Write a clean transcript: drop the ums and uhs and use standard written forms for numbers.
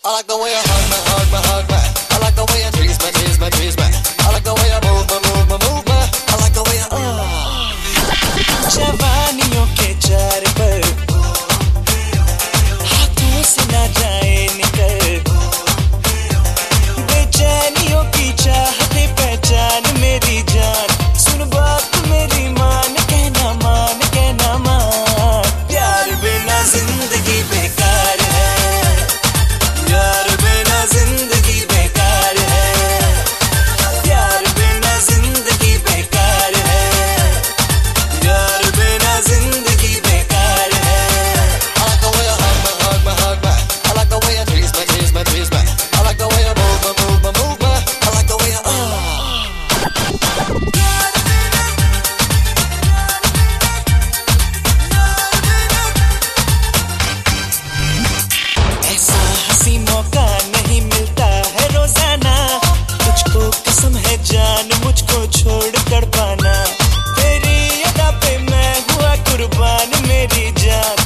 I like the way you hug me, hug me, hug me. I like the way you tease me, tease me, tease me. I like the way you move me, move me, move me. I like the way you जवानियों के चार पर हाथों से ना जाए निकल, बेचैनियों की चाहते पहचान मेरी जान, सुन बात मेरी मान, कहना मान, प्यार बिना जिंदगी बेकार है, प्यार बिना जिंदगी बेकार है, प्यार बिना जिंदगी बेकार है, प्यार बिना जिंदगी बेकार है। I like the way you hug me, hug me, hug me. I like the way you tease me, tease me, tease me. I like the way you move me, move me, move me. I like the way you ऐसा हंसी मौका नहीं मिलता है रोजाना, तुझको कसम है जान मुझको छोड़ कर पाना, तेरी अदा पे मैं हुआ कुर्बान मेरी जान।